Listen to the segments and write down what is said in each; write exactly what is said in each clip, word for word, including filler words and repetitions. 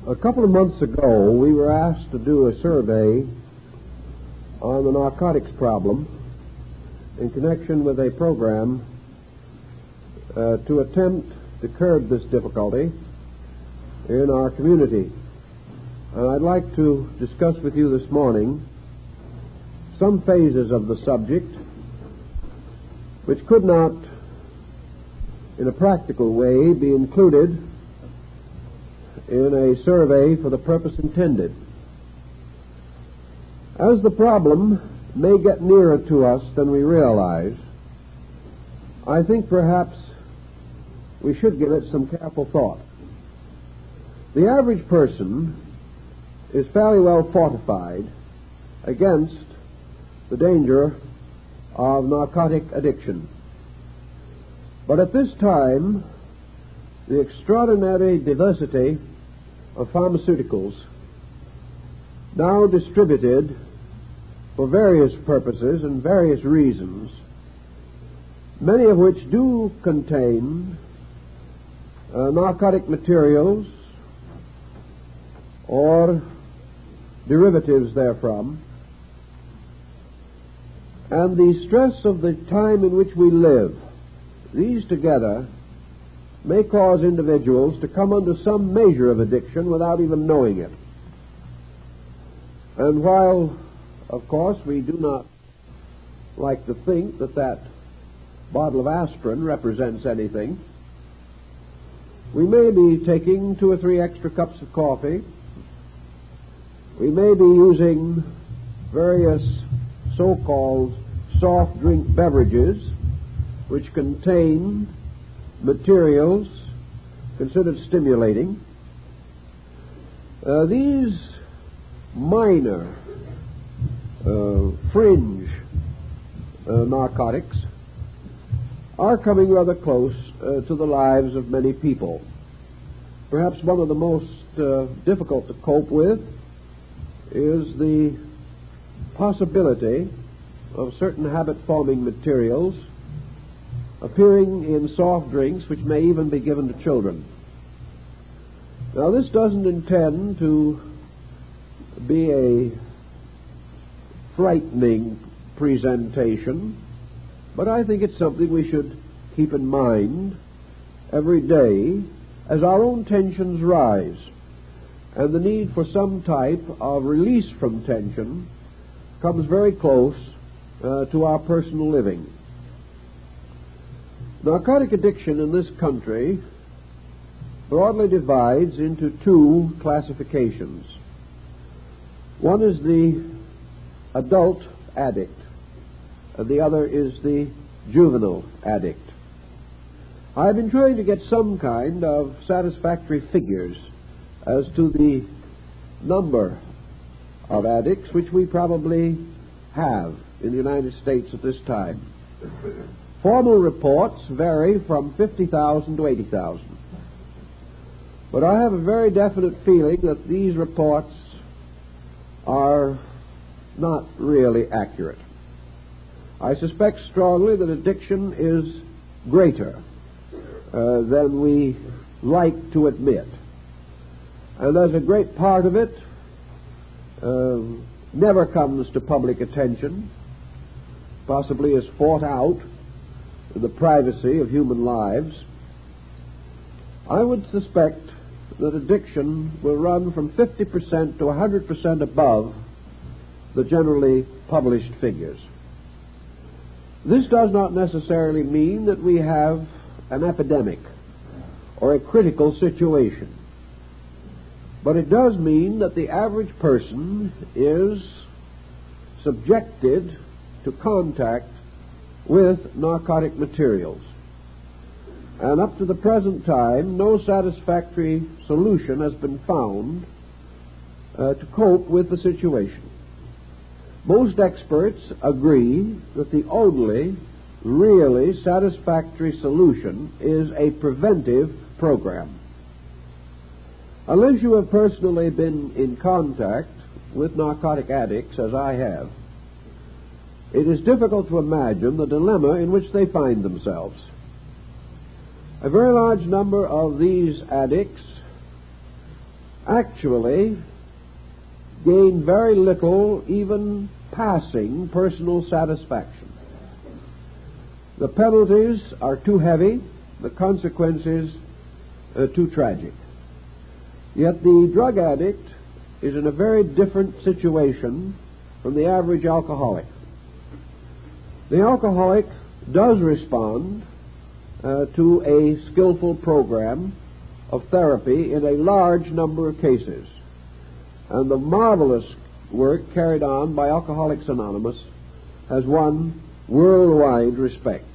A couple of months ago, we were asked to do a survey on the narcotics problem in connection with a program uh, to attempt to curb this difficulty in our community. And I'd like to discuss with you this morning some phases of the subject which could not, in a practical way, be included in a survey for the purpose intended. As the problem may get nearer to us than we realize, I think perhaps we should give it some careful thought. The average person is fairly well fortified against the danger of narcotic addiction. But at this time, the extraordinary diversity of pharmaceuticals now distributed for various purposes and various reasons, many of which do contain uh, narcotic materials or derivatives therefrom, and the stress of the time in which we live, these together may cause individuals to come under some measure of addiction without even knowing it. And while, of course, we do not like to think that that bottle of aspirin represents anything, we may be taking two or three extra cups of coffee. We may be using various so-called soft drink beverages which contain materials considered stimulating. Uh, these minor uh, fringe uh, narcotics are coming rather close uh, to the lives of many people. Perhaps one of the most uh, difficult to cope with is the possibility of certain habit-forming materials appearing in soft drinks which may even be given to children. Now, this doesn't intend to be a frightening presentation, but I think it's something we should keep in mind every day as our own tensions rise and the need for some type of release from tension comes very close uh, to our personal living. Narcotic addiction in this country broadly divides into two classifications. One is the adult addict, and the other is the juvenile addict. I've been trying to get some kind of satisfactory figures as to the number of addicts which we probably have in the United States at this time. Formal reports vary from fifty thousand to eighty thousand. But I have a very definite feeling that these reports are not really accurate. I suspect strongly that addiction is greater uh, than we like to admit. And as a great part of it uh, never comes to public attention, possibly is fought out in the privacy of human lives, I would suspect that addiction will run from fifty percent to one hundred percent above the generally published figures. This does not necessarily mean that we have an epidemic or a critical situation, but it does mean that the average person is subjected to contact with narcotic materials. And up to the present time, no satisfactory solution has been found uh, to cope with the situation. Most experts agree that the only really satisfactory solution is a preventive program. Unless you have personally been in contact with narcotic addicts, as I have, it is difficult to imagine the dilemma in which they find themselves. A very large number of these addicts actually gain very little, even passing, personal satisfaction. The penalties are too heavy, the consequences uh, too tragic. Yet the drug addict is in a very different situation from the average alcoholic. The alcoholic does respond uh, to a skillful program of therapy in a large number of cases. And the marvelous work carried on by Alcoholics Anonymous has won worldwide respect.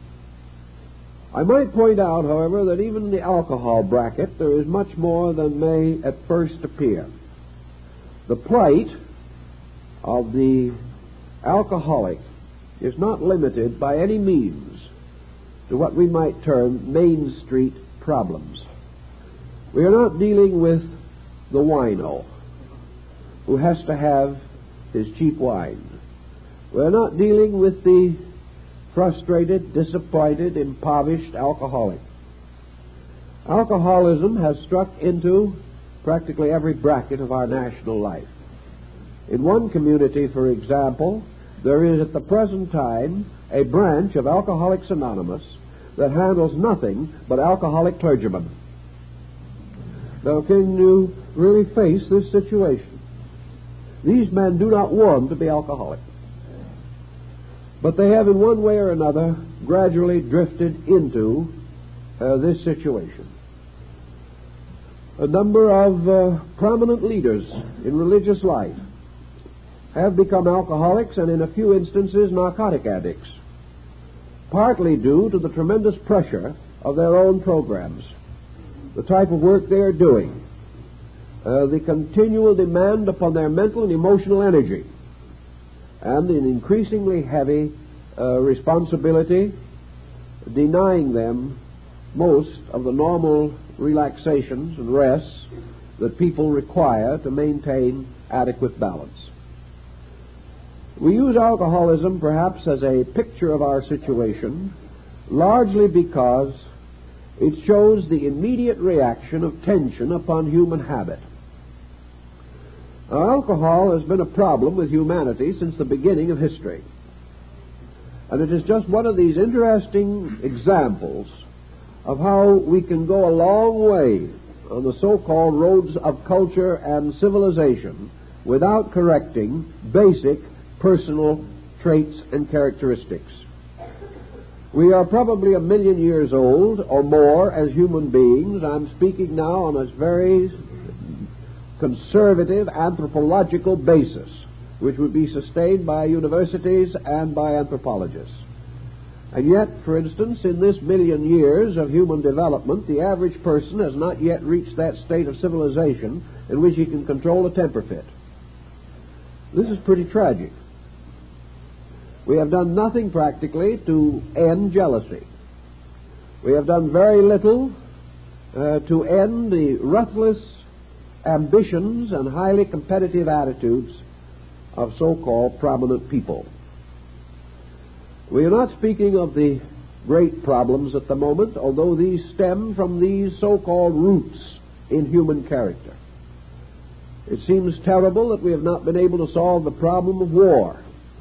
I might point out, however, that even in the alcohol bracket there is much more than may at first appear. The plight of the alcoholic is not limited by any means to what we might term Main Street problems. We are not dealing with the wino who has to have his cheap wine. We are not dealing with the frustrated, disappointed, impoverished alcoholic. Alcoholism has struck into practically every bracket of our national life. In one community, for example, there is at the present time a branch of Alcoholics Anonymous that handles nothing but alcoholic clergymen. Now, can you really face this situation? These men do not want to be alcoholic, but they have in one way or another gradually drifted into uh, this situation. A number of uh, prominent leaders in religious life have become alcoholics and in a few instances narcotic addicts, partly due to the tremendous pressure of their own programs, the type of work they are doing, uh, the continual demand upon their mental and emotional energy, and an increasingly heavy uh, responsibility denying them most of the normal relaxations and rests that people require to maintain adequate balance. We use alcoholism perhaps as a picture of our situation largely because it shows the immediate reaction of tension upon human habit. Now, alcohol has been a problem with humanity since the beginning of history. And it is just one of these interesting examples of how we can go a long way on the so-called roads of culture and civilization without correcting basic personal traits and characteristics. We are probably a million years old or more as human beings. I'm speaking now on a very conservative anthropological basis, which would be sustained by universities and by anthropologists. And yet, for instance, in this million years of human development, the average person has not yet reached that state of civilization in which he can control a temper fit. This is pretty tragic. We have done nothing practically to end jealousy. We have done very little uh, to end the ruthless ambitions and highly competitive attitudes of so-called prominent people. We are not speaking of the great problems at the moment, although these stem from these so-called roots in human character. It seems terrible that we have not been able to solve the problem of war.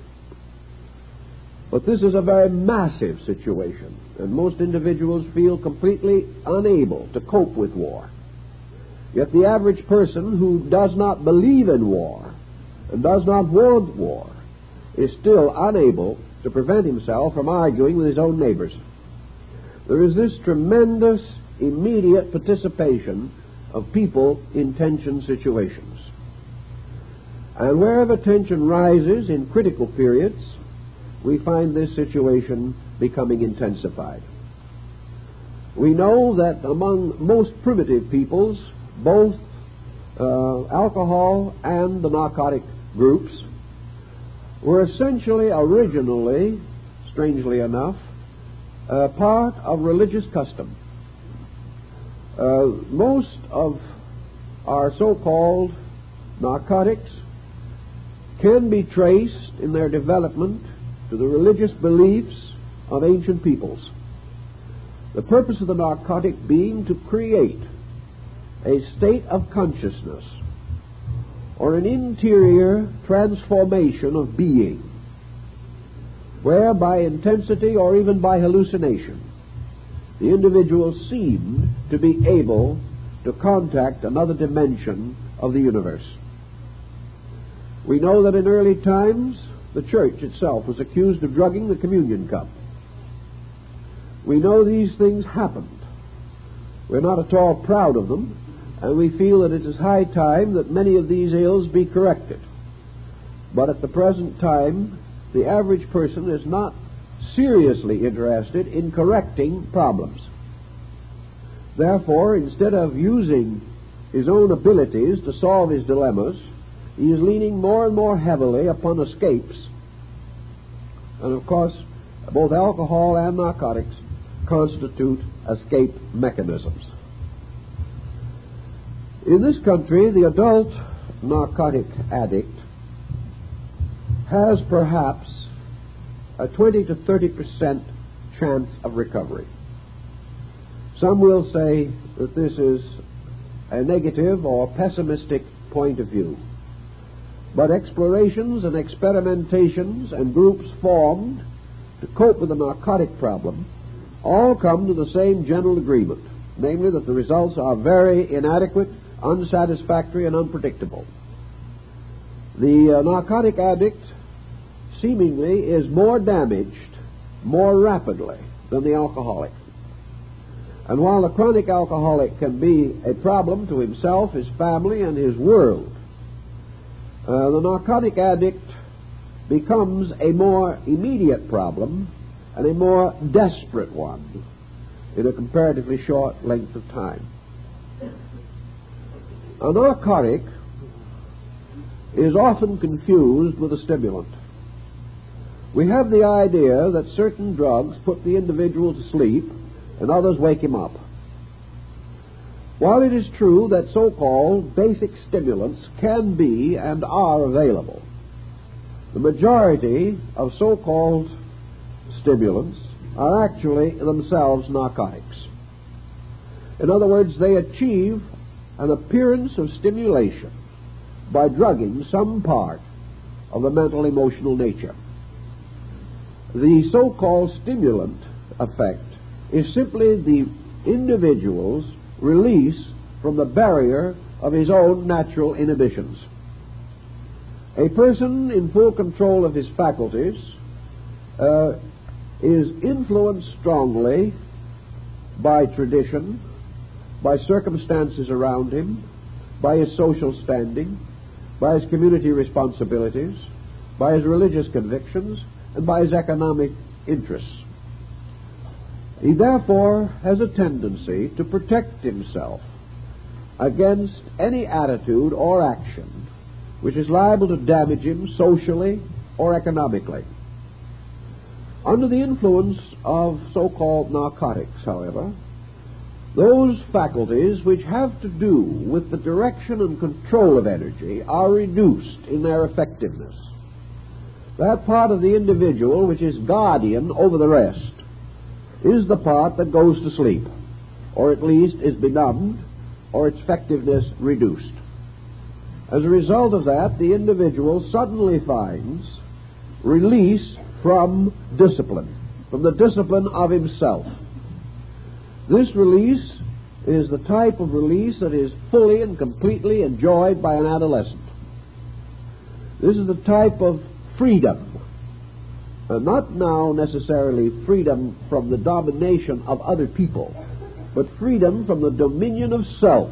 But this is a very massive situation, and most individuals feel completely unable to cope with war. Yet the average person who does not believe in war and does not want war is still unable to prevent himself from arguing with his own neighbors. There is this tremendous immediate participation of people in tension situations. And wherever tension rises in critical periods, we find this situation becoming intensified. We know that among most primitive peoples, both uh, alcohol and the narcotic groups were essentially, originally, strangely enough, uh, part of religious custom. Uh, most of our so-called narcotics can be traced in their development to the religious beliefs of ancient peoples. The purpose of the narcotic being to create a state of consciousness or an interior transformation of being, where by intensity or even by hallucination the individual seemed to be able to contact another dimension of the universe. We know that in early times the church itself was accused of drugging the communion cup. We know these things happened. We're not at all proud of them, and we feel that it is high time that many of these ills be corrected. But at the present time, the average person is not seriously interested in correcting problems. Therefore, instead of using his own abilities to solve his dilemmas, he is leaning more and more heavily upon escapes. And of course, both alcohol and narcotics constitute escape mechanisms. In this country, the adult narcotic addict has perhaps a twenty to thirty percent chance of recovery. Some will say that this is a negative or pessimistic point of view. But explorations and experimentations and groups formed to cope with the narcotic problem all come to the same general agreement, namely that the results are very inadequate, unsatisfactory, and unpredictable. The uh, narcotic addict seemingly is more damaged more rapidly than the alcoholic. And while the chronic alcoholic can be a problem to himself, his family, and his world, uh, the narcotic addict becomes a more immediate problem and a more desperate one in a comparatively short length of time. A narcotic is often confused with a stimulant. We have the idea that certain drugs put the individual to sleep and others wake him up. While it is true that so-called basic stimulants can be and are available, the majority of so-called stimulants are actually themselves narcotics. In other words, they achieve an appearance of stimulation by drugging some part of the mental emotional nature. The so-called stimulant effect is simply the individual's release from the barrier of his own natural inhibitions. A person in full control of his faculties uh, is influenced strongly by tradition, by circumstances around him, by his social standing, by his community responsibilities, by his religious convictions, and by his economic interests. He therefore has a tendency to protect himself against any attitude or action which is liable to damage him socially or economically. Under the influence of so-called narcotics, however, those faculties which have to do with the direction and control of energy are reduced in their effectiveness. That part of the individual which is guardian over the rest is the part that goes to sleep, or at least is benumbed, or its effectiveness reduced. As a result of that, the individual suddenly finds release from discipline, from the discipline of himself. This release is the type of release that is fully and completely enjoyed by an adolescent. This is the type of freedom, uh, not now necessarily freedom from the domination of other people, but freedom from the dominion of self.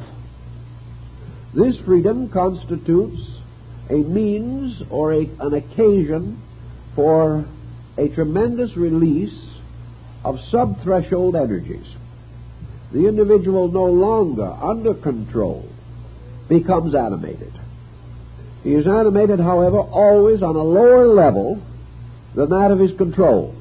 This freedom constitutes a means or a, an occasion for a tremendous release of sub-threshold energies. The individual no longer under control becomes animated. He is animated, however, always on a lower level than that of his control.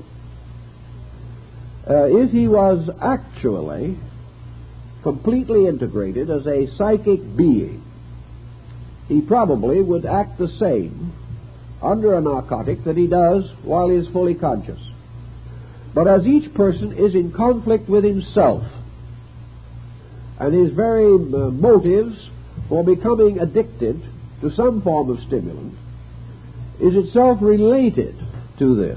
Uh, if he was actually completely integrated as a psychic being, he probably would act the same under a narcotic that he does while he is fully conscious. But as each person is in conflict with himself, and his very uh, motives for becoming addicted to some form of stimulant is itself related to this.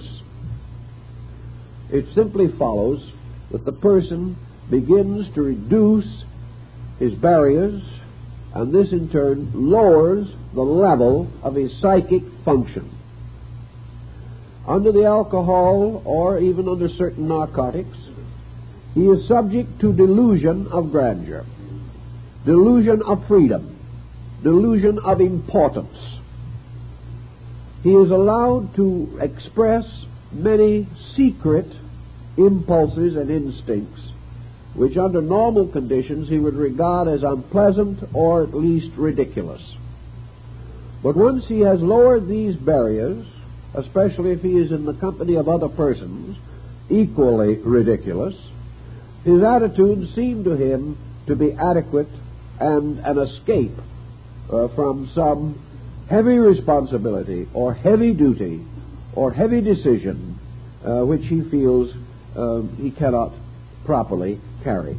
It simply follows that the person begins to reduce his barriers, and this in turn lowers the level of his psychic function. Under the alcohol, or even under certain narcotics, he is subject to delusion of grandeur, delusion of freedom, delusion of importance. He is allowed to express many secret impulses and instincts which under normal conditions he would regard as unpleasant or at least ridiculous. But once he has lowered these barriers, especially if he is in the company of other persons equally ridiculous, his attitudes seem to him to be adequate and an escape uh, from some heavy responsibility or heavy duty or heavy decision uh, which he feels uh, he cannot properly carry.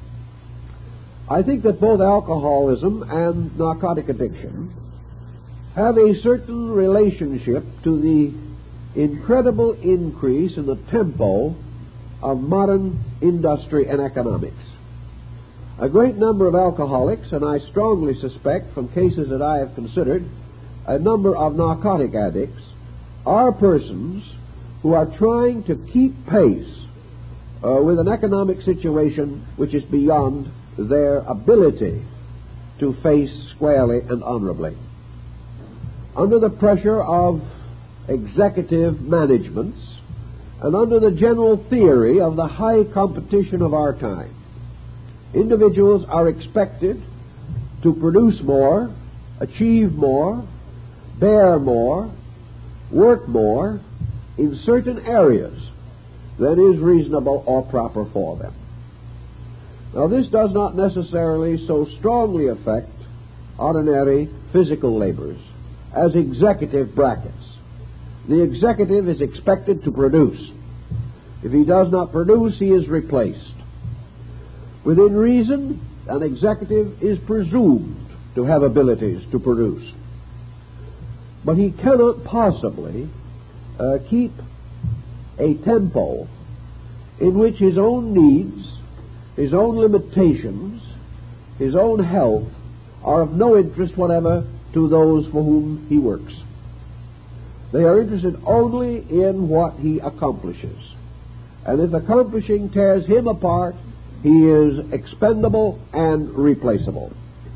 I think that both alcoholism and narcotic addiction have a certain relationship to the incredible increase in the tempo of modern industry and economics. A great number of alcoholics, and I strongly suspect from cases that I have considered, a number of narcotic addicts, are persons who are trying to keep pace uh, with an economic situation which is beyond their ability to face squarely and honorably. Under the pressure of executive managements and under the general theory of the high competition of our time, individuals are expected to produce more, achieve more, bear more, work more in certain areas than is reasonable or proper for them. Now, this does not necessarily so strongly affect ordinary physical labors as executive brackets. The executive is expected to produce. If he does not produce, he is replaced. Within reason, an executive is presumed to have abilities to produce. But he cannot possibly uh, keep a tempo in which his own needs, his own limitations, his own health are of no interest whatever to those for whom he works. They are interested only in what he accomplishes. And if accomplishing tears him apart, he is expendable and replaceable.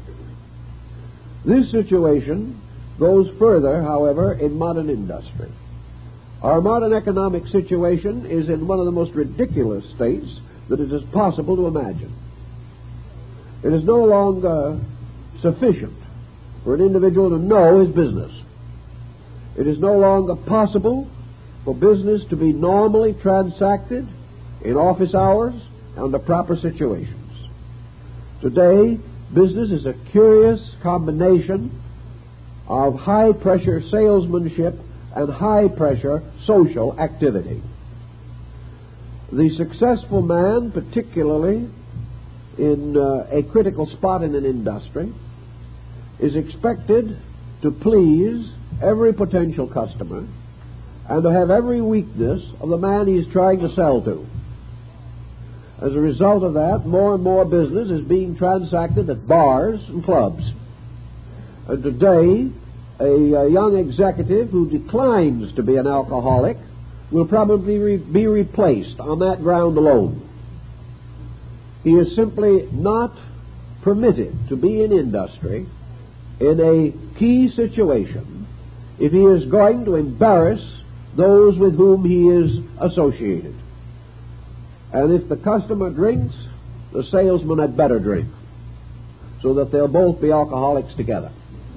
This situation goes further, however, in modern industry. Our modern economic situation is in one of the most ridiculous states that it is possible to imagine. It is no longer sufficient for an individual to know his business. It is no longer possible for business to be normally transacted in office hours under proper situations. Today, business is a curious combination of high-pressure salesmanship and high-pressure social activity. The successful man, particularly in uh, a critical spot in an industry, is expected to please every potential customer and to have every weakness of the man he is trying to sell to. As a result of that, more and more business is being transacted at bars and clubs. And today, a, a young executive who declines to be an alcoholic will probably re- be replaced on that ground alone. He is simply not permitted to be in industry in a key situation if he is going to embarrass those with whom he is associated. And if the customer drinks, the salesman had better drink, so that they'll both be alcoholics together.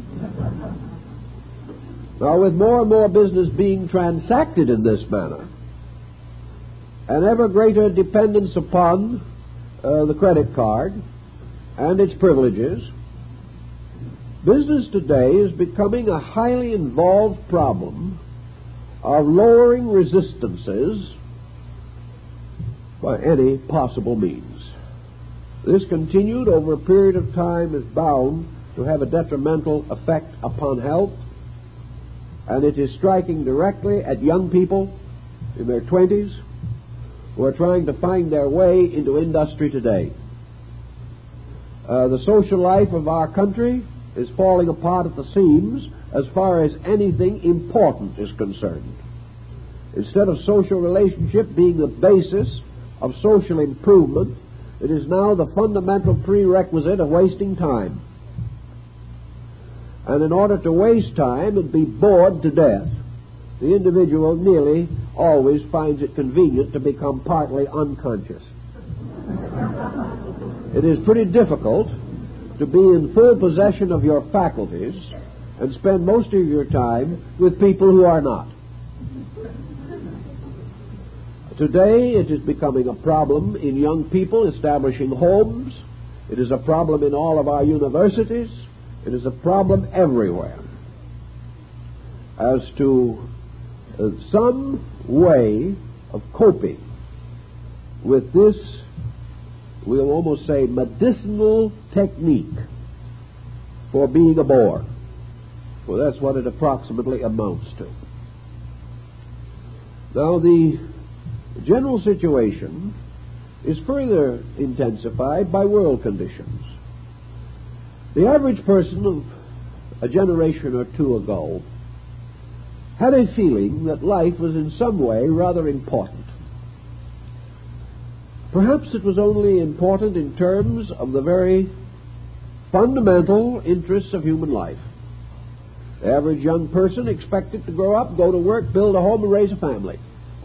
Now, with more and more business being transacted in this manner, and ever greater dependence upon uh, the credit card and its privileges, business today is becoming a highly involved problem of lowering resistances by any possible means. This continued over a period of time is bound to have a detrimental effect upon health, and it is striking directly at young people in their twenties who are trying to find their way into industry today. Uh, the social life of our country is falling apart at the seams as far as anything important is concerned. Instead of social relationship being the basis of social improvement, it is now the fundamental prerequisite of wasting time. And in order to waste time and be bored to death, the individual nearly always finds it convenient to become partly unconscious. It is pretty difficult to be in full possession of your faculties and spend most of your time with people who are not. Today it is becoming a problem in young people establishing homes. It is a problem in all of our universities. It is a problem everywhere. As to uh, some way of coping with this, we'll almost say, medicinal technique for being a bore. Well, that's what it approximately amounts to. Now, the general situation is further intensified by world conditions. The average person of a generation or two ago had a feeling that life was in some way rather important. Perhaps it was only important in terms of the very fundamental interests of human life. The average young person expected to grow up, go to work, build a home, and raise a family.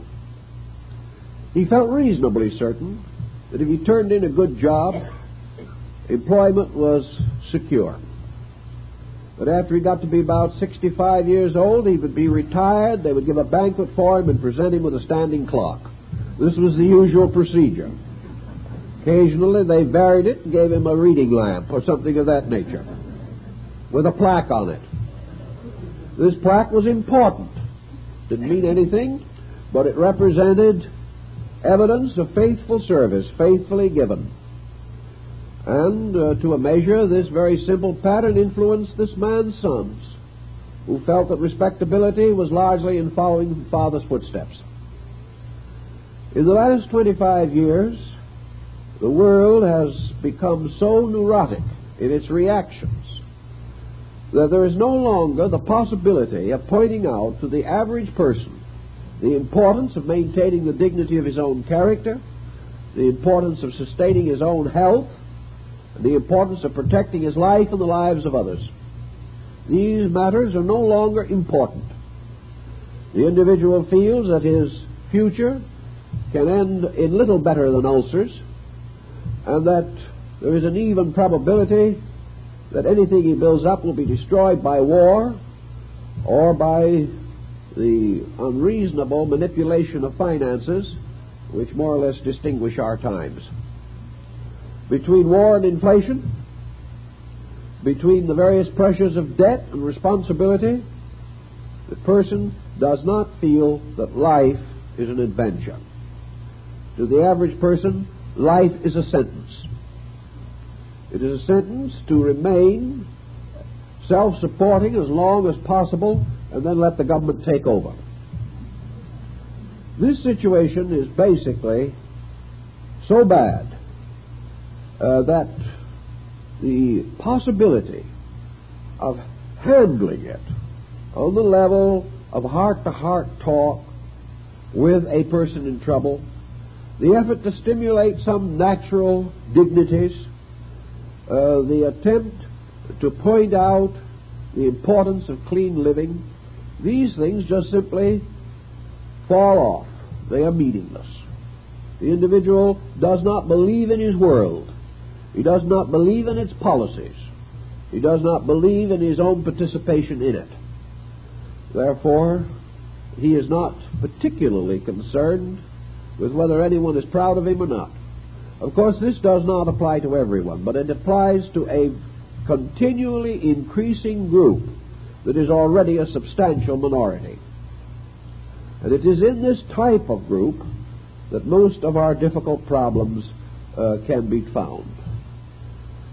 He felt reasonably certain that if he turned in a good job, employment was secure. But after he got to be about sixty-five years old, he would be retired, they would give a banquet for him and present him with a standing clock. This was the usual procedure. Occasionally they varied it and gave him a reading lamp or something of that nature with a plaque on it. This plaque was important. Didn't mean anything, but it represented evidence of faithful service, faithfully given. And uh, to a measure, this very simple pattern influenced this man's sons, who felt that respectability was largely in following father's footsteps. In the last twenty-five years, the world has become so neurotic in its reactions that there is no longer the possibility of pointing out to the average person the importance of maintaining the dignity of his own character, the importance of sustaining his own health, and the importance of protecting his life and the lives of others. These matters are no longer important. The individual feels that his future can end in little better than ulcers, and that there is an even probability that anything he builds up will be destroyed by war or by the unreasonable manipulation of finances which more or less distinguish our times. Between war and inflation, between the various pressures of debt and responsibility, the person does not feel that life is an adventure. To the average person, life is a sentence. It is a sentence to remain self-supporting as long as possible and then let the government take over. This situation is basically so bad uh, that the possibility of handling it on the level of heart-to-heart talk with a person in trouble, the effort to stimulate some natural dignities, uh, the attempt to point out the importance of clean living, these things just simply fall off. They are meaningless. The individual does not believe in his world. He does not believe in its policies. He does not believe in his own participation in it. Therefore, he is not particularly concerned with whether anyone is proud of him or not. Of course, this does not apply to everyone, but it applies to a continually increasing group that is already a substantial minority. And it is in this type of group that most of our difficult problems uh, can be found.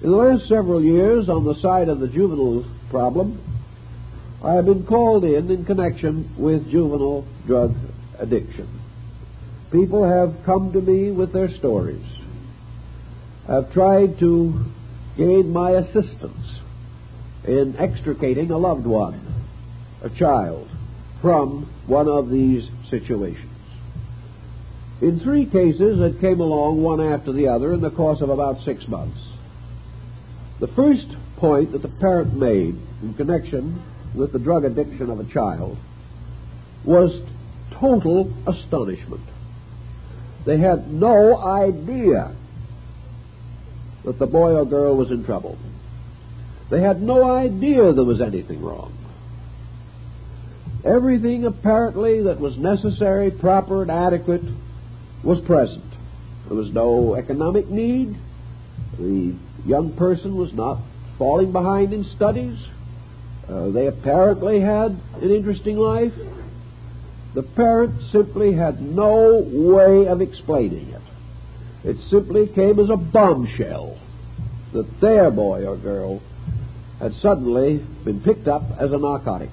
In the last several years, on the side of the juvenile problem, I have been called in in connection with juvenile drug addiction. People have come to me with their stories. I've tried to gain my assistance in extricating a loved one, a child, from one of these situations. In three cases that came along one after the other in the course of about six months. The first point that the parent made in connection with the drug addiction of a child was total astonishment. They had no idea that the boy or girl was in trouble. They had no idea there was anything wrong. Everything apparently that was necessary, proper, and adequate was present. There was no economic need. The young person was not falling behind in studies. Uh, they apparently had an interesting life. The parent simply had no way of explaining it. It simply came as a bombshell that their boy or girl had suddenly been picked up as a narcotic.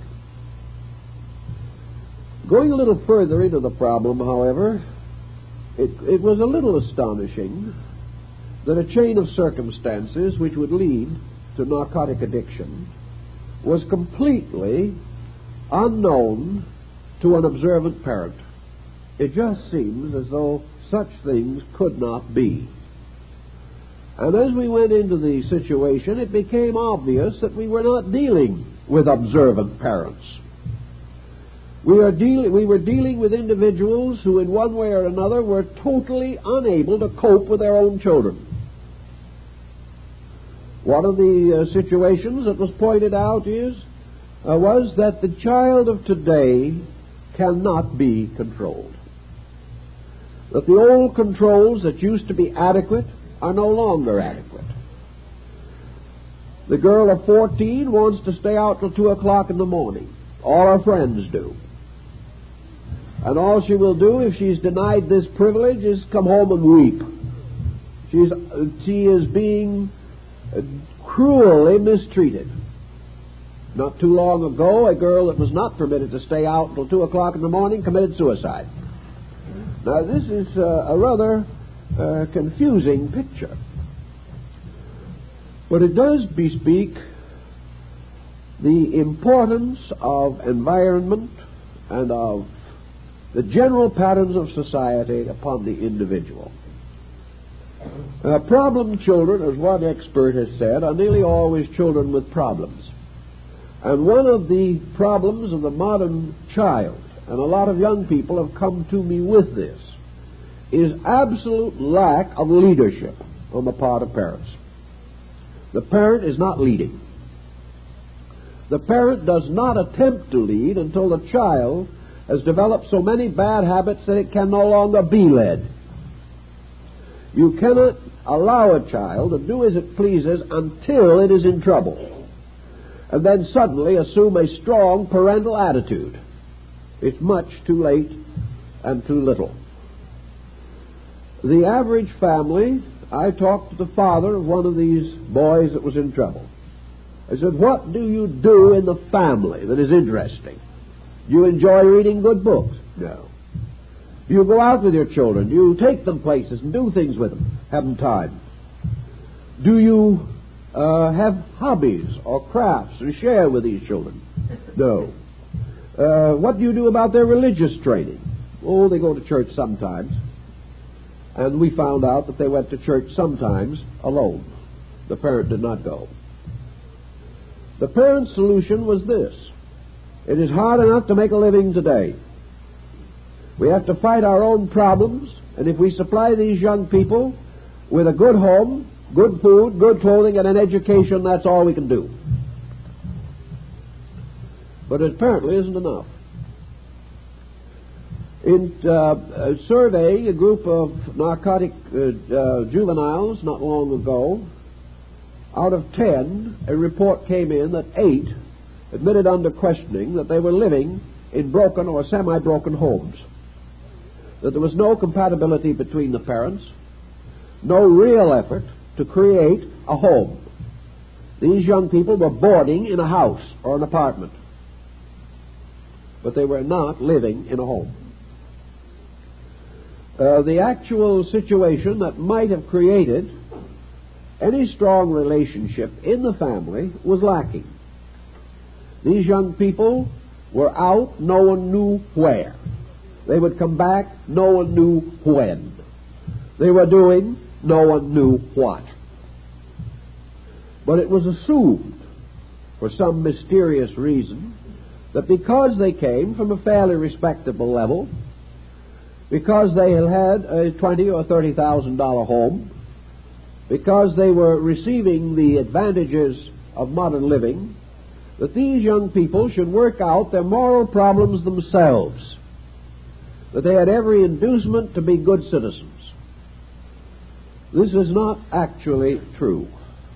Going a little further into the problem, however, it, it was a little astonishing that a chain of circumstances which would lead to narcotic addiction was completely unknown to an observant parent. It just seems as though such things could not be. And as we went into the situation, it became obvious that we were not dealing with observant parents. We, are deal- we were dealing with individuals who in one way or another were totally unable to cope with their own children. One of the uh, situations that was pointed out is uh, was that the child of today cannot be controlled. That the old controls that used to be adequate are no longer adequate. The girl of fourteen wants to stay out till two o'clock in the morning. All her friends do. And all she will do if she's denied this privilege is come home and weep. She's, uh, she is being uh, cruelly mistreated. Not too long ago, a girl that was not permitted to stay out until two o'clock in the morning committed suicide. Now, this is uh, a rather uh, confusing picture. But it does bespeak the importance of environment and of the general patterns of society upon the individual. Uh, problem children, as one expert has said, are nearly always children with problems. And one of the problems of the modern child, and a lot of young people have come to me with this, is absolute lack of leadership on the part of parents. The parent is not leading. The parent does not attempt to lead until the child has developed so many bad habits that it can no longer be led. You cannot allow a child to do as it pleases until it is in trouble, and then suddenly assume a strong parental attitude. It's much too late and too little. The average family, I talked to the father of one of these boys that was in trouble. I said, what do you do in the family that is interesting? Do you enjoy reading good books? No. Do you go out with your children? Do you take them places and do things with them? Haven't time. Do you uh, have hobbies or crafts to share with these children? No. Uh, what do you do about their religious training? Oh, they go to church sometimes. And we found out that they went to church sometimes alone. The parent did not go. The parent's solution was this. It is hard enough to make a living today. We have to fight our own problems, and if we supply these young people with a good home, good food, good clothing, and an education, that's all we can do. But it apparently isn't enough. In uh, surveying a group of narcotic uh, uh, juveniles not long ago, out of ten, a report came in that eight admitted under questioning that they were living in broken or semi-broken homes, that there was no compatibility between the parents, no real effort to create a home. These young people were boarding in a house or an apartment, but they were not living in a home. Uh, the actual situation that might have created any strong relationship in the family was lacking. These young people were out, no one knew where. They would come back, no one knew when. They were doing, no one knew what. But it was assumed, for some mysterious reason, that because they came from a fairly respectable level, because they had had a twenty or thirty thousand dollar home, because they were receiving the advantages of modern living, that these young people should work out their moral problems themselves, that they had every inducement to be good citizens. This is not actually true.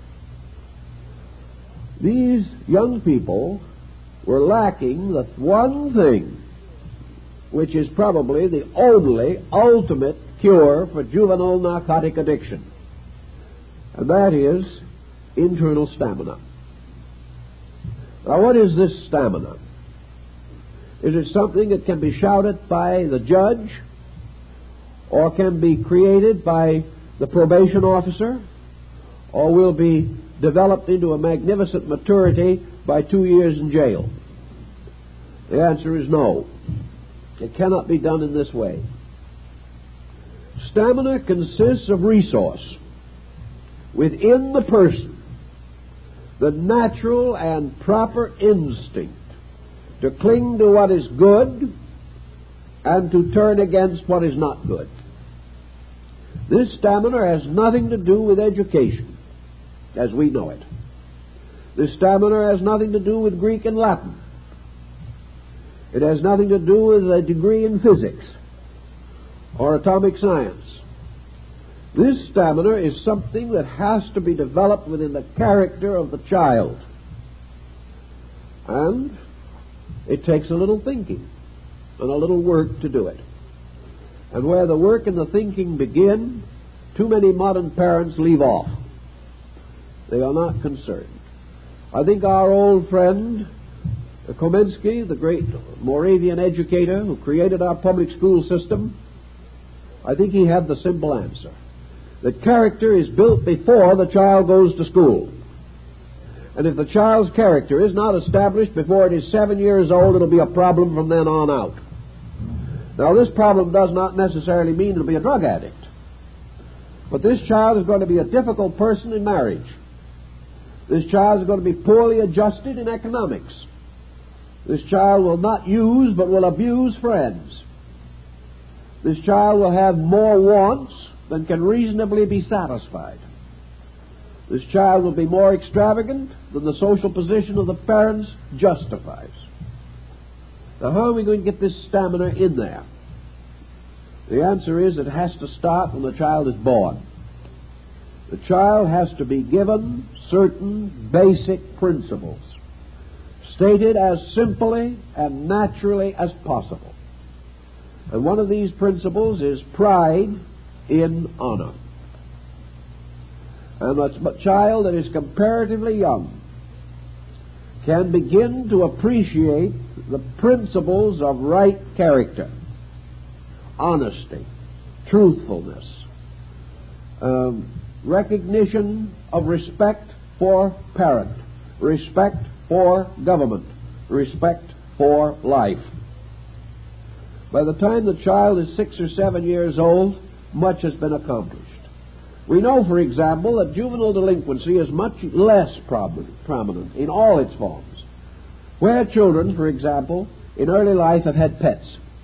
These young people were lacking the one thing which is probably the only ultimate cure for juvenile narcotic addiction, and that is internal stamina. Now, what is this stamina? Is it something that can be shouted by the judge, or can be created by the probation officer, or will be developed into a magnificent maturity by two years in jail? The answer is no. It cannot be done in this way. Stamina consists of resource within the person, the natural and proper instinct to cling to what is good and to turn against what is not good. This stamina has nothing to do with education, as we know it. This stamina has nothing to do with Greek and Latin. It has nothing to do with a degree in physics or atomic science. This stamina is something that has to be developed within the character of the child. And it takes a little thinking and a little work to do it. And where the work and the thinking begin, too many modern parents leave off. They are not concerned. I think our old friend Komensky, the great Moravian educator who created our public school system, I think he had the simple answer. That character is built before the child goes to school. And if the child's character is not established before it is seven years old, it'll be a problem from then on out. Now, this problem does not necessarily mean it'll be a drug addict. But this child is going to be a difficult person in marriage. This child is going to be poorly adjusted in economics. This child will not use but will abuse friends. This child will have more wants than can reasonably be satisfied. This child will be more extravagant than the social position of the parents justifies. Now, how are we going to get this stamina in there? The answer is it has to start when the child is born. The child has to be given certain basic principles, stated as simply and naturally as possible. And one of these principles is pride in honor. And a child that is comparatively young can begin to appreciate the principles of right character, honesty, truthfulness, um, recognition of respect for parent, respect for government, respect for life. By the time the child is six or seven years old, much has been accomplished. We know, for example, that juvenile delinquency is much less prominent in all its forms. Where children, for example, in early life have had pets.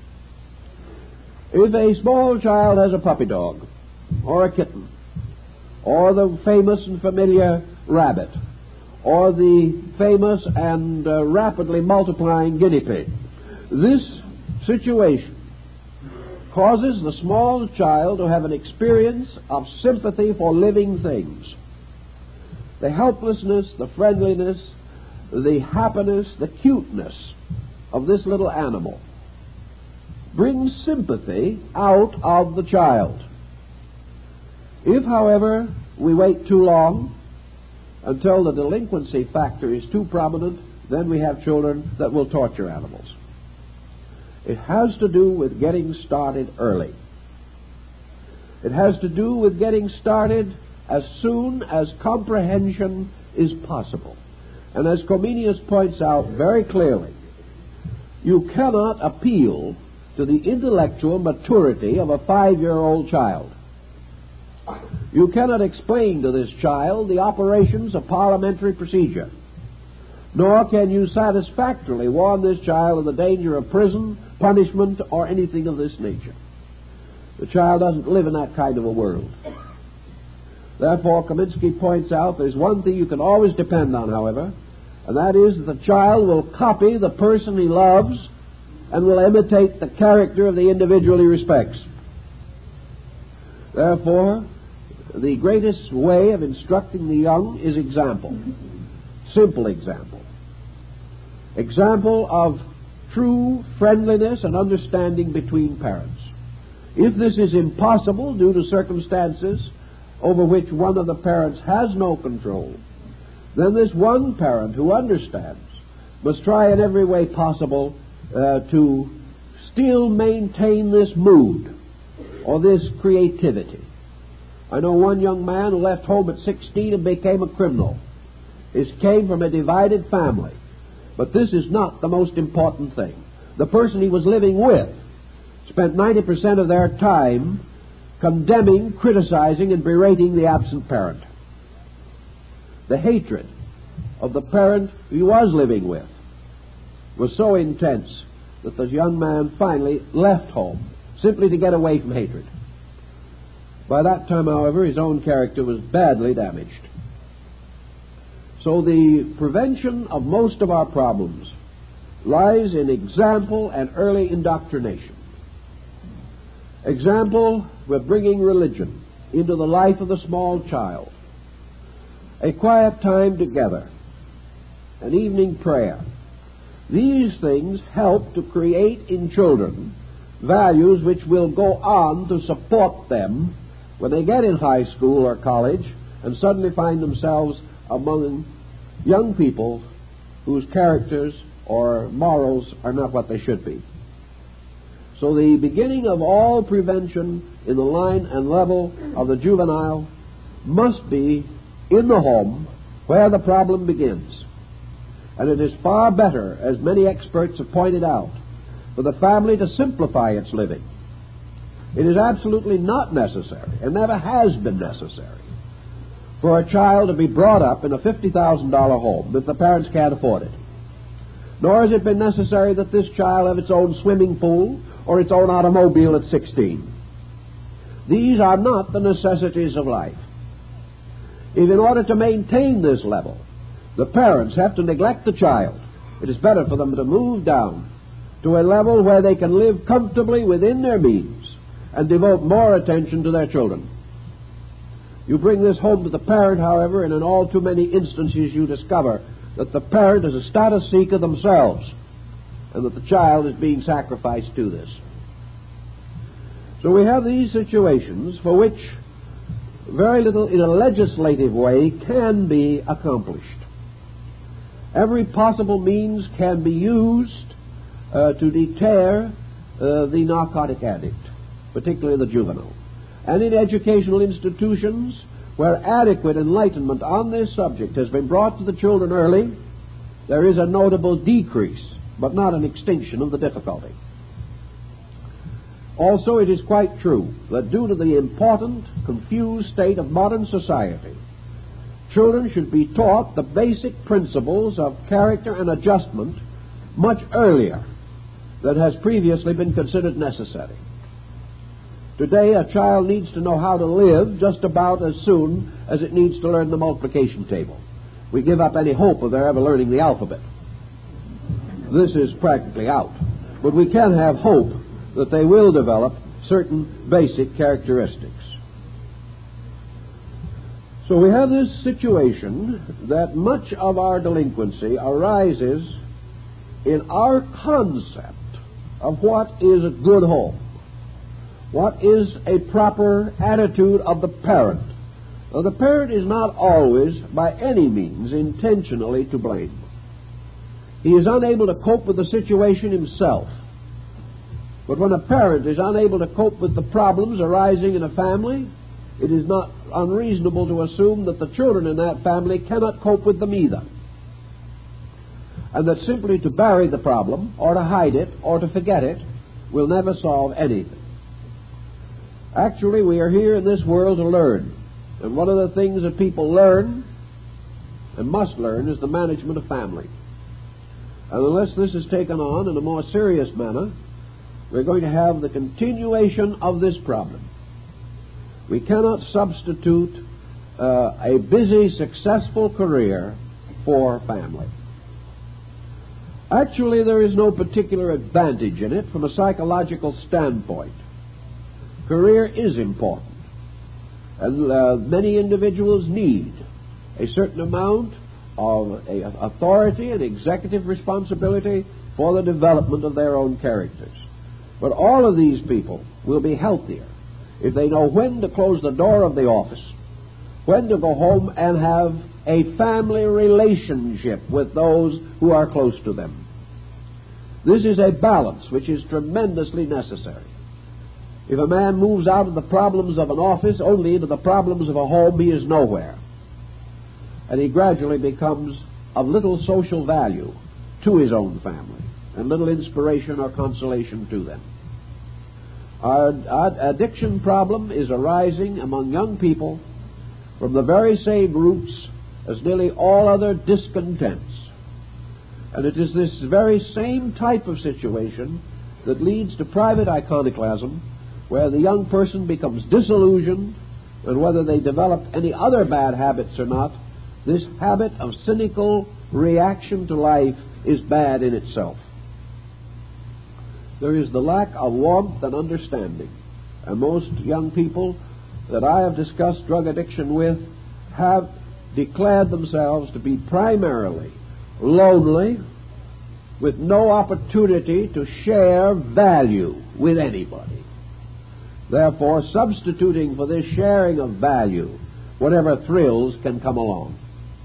If a small child has a puppy dog, or a kitten, or the famous and familiar rabbit, or the famous and uh, rapidly multiplying guinea pig, this situation causes the small child to have an experience of sympathy for living things. The helplessness, the friendliness, the happiness, the cuteness of this little animal brings sympathy out of the child. If, however, we wait too long, until the delinquency factor is too prominent. Then we have children that will torture animals. It has to do with getting started early. It has to do with getting started as soon as comprehension is possible. And as Comenius points out very clearly, you cannot appeal to the intellectual maturity of a five-year-old child. You cannot explain to this child the operations of parliamentary procedure, nor can you satisfactorily warn this child of the danger of prison, punishment, or anything of this nature. The child doesn't live in that kind of a world. Therefore, Kaminsky points out there's one thing you can always depend on, however, and that is that the child will copy the person he loves and will imitate the character of the individual he respects. Therefore, the greatest way of instructing the young is example. Simple example. Example of true friendliness and understanding between parents. If this is impossible due to circumstances over which one of the parents has no control, then this one parent who understands must try in every way possible uh, to still maintain this mood or this creativity. I know one young man who left home at sixteen and became a criminal. He came from a divided family. But this is not the most important thing. The person he was living with spent ninety percent of their time condemning, criticizing, and berating the absent parent. The hatred of the parent he was living with was so intense that the young man finally left home simply to get away from hatred. By that time, however, his own character was badly damaged. So the prevention of most of our problems lies in example and early indoctrination. Example, we're bringing religion into the life of the small child. A quiet time together, an evening prayer. These things help to create in children values which will go on to support them when they get in high school or college and suddenly find themselves among young people whose characters or morals are not what they should be. So the beginning of all prevention in the line and level of the juvenile must be in the home where the problem begins. And it is far better, as many experts have pointed out, for the family to simplify its living. It is absolutely not necessary, and never has been necessary, for a child to be brought up in a fifty thousand dollars home if the parents can't afford it. Nor has it been necessary that this child have its own swimming pool or its own automobile at sixteen. These are not the necessities of life. If in order to maintain this level, the parents have to neglect the child, it is better for them to move down to a level where they can live comfortably within their means and devote more attention to their children. You bring this home to the parent, however, and in all too many instances you discover that the parent is a status seeker themselves and that the child is being sacrificed to this. So we have these situations for which very little in a legislative way can be accomplished. Every possible means can be used uh, to deter uh, the narcotic addict, particularly the juvenile. And in educational institutions where adequate enlightenment on this subject has been brought to the children early, there is a notable decrease, but not an extinction of the difficulty. Also, it is quite true that due to the important, confused state of modern society, children should be taught the basic principles of character and adjustment much earlier than has previously been considered necessary. Today, a child needs to know how to live just about as soon as it needs to learn the multiplication table. We give up any hope of their ever learning the alphabet. This is practically out. But we can have hope that they will develop certain basic characteristics. So we have this situation that much of our delinquency arises in our concept of what is a good home. What is a proper attitude of the parent Now, the parent is not always, by any means, intentionally to blame. He is unable to cope with the situation himself. But when a parent is unable to cope with the problems arising in a family, it is not unreasonable to assume that the children in that family cannot cope with them either. And that simply to bury the problem, or to hide it, or to forget it, will never solve anything. Actually, we are here in this world to learn. And one of the things that people learn, and must learn, is the management of family. And unless this is taken on in a more serious manner, we're going to have the continuation of this problem. We cannot substitute uh, a busy, successful career for family. Actually, there is no particular advantage in it from a psychological standpoint. Career is important, and uh, many individuals need a certain amount of a, authority and executive responsibility for the development of their own characters. But all of these people will be healthier if they know when to close the door of the office, when to go home and have a family relationship with those who are close to them. This is a balance which is tremendously necessary. If a man moves out of the problems of an office only into the problems of a home, he is nowhere. And he gradually becomes of little social value to his own family, and little inspiration or consolation to them. Our, our addiction problem is arising among young people from the very same roots as nearly all other discontents. And it is this very same type of situation that leads to private iconoclasm, where the young person becomes disillusioned, and whether they develop any other bad habits or not, this habit of cynical reaction to life is bad in itself. There is the lack of warmth and understanding. And most young people that I have discussed drug addiction with have declared themselves to be primarily lonely, with no opportunity to share value with anybody. Therefore, substituting for this sharing of value whatever thrills can come along.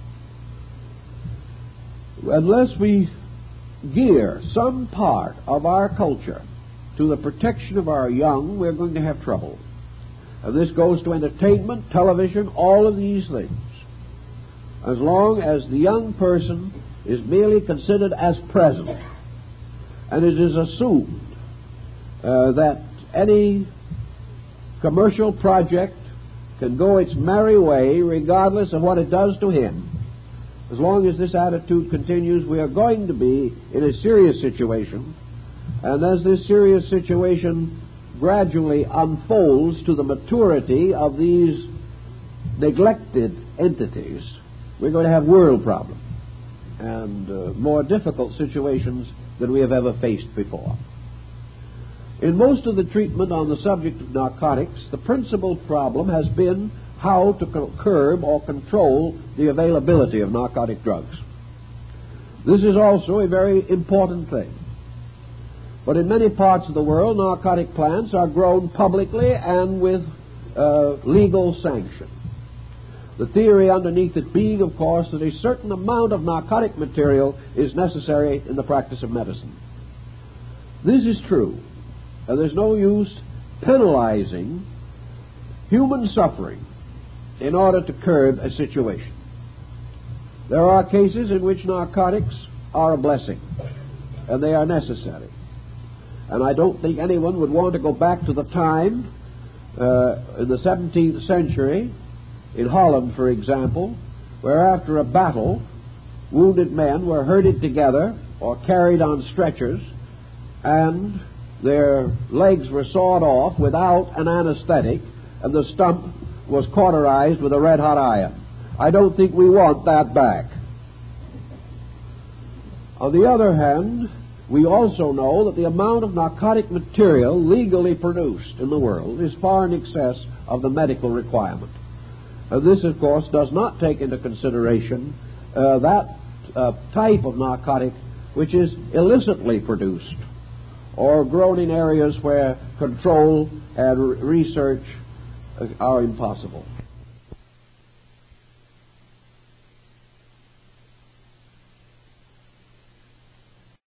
Unless we gear some part of our culture to the protection of our young, we're going to have trouble. And this goes to entertainment, television, all of these things. As long as the young person is merely considered as present, and it is assumed uh, that any commercial project can go its merry way regardless of what it does to him, as long as this attitude continues, we are going to be in a serious situation. And as this serious situation gradually unfolds to the maturity of these neglected entities, we're going to have world problems and uh, more difficult situations than we have ever faced before. In most of the treatment on the subject of narcotics, the principal problem has been how to curb or control the availability of narcotic drugs. This is also a very important thing. But in many parts of the world, narcotic plants are grown publicly and with uh, legal sanction. The theory underneath it being, of course, that a certain amount of narcotic material is necessary in the practice of medicine. This is true, and there's no use penalizing human suffering in order to curb a situation. There are cases in which narcotics are a blessing, and they are necessary. And I don't think anyone would want to go back to the time uh, in the seventeenth century, in Holland, for example, where after a battle, wounded men were herded together or carried on stretchers, and their legs were sawed off without an anesthetic, and the stump was cauterized with a red-hot iron. I don't think we want that back. On the other hand, we also know that the amount of narcotic material legally produced in the world is far in excess of the medical requirement. And this, of course, does not take into consideration uh, that uh, type of narcotic which is illicitly produced or grown in areas where control and re- research are impossible.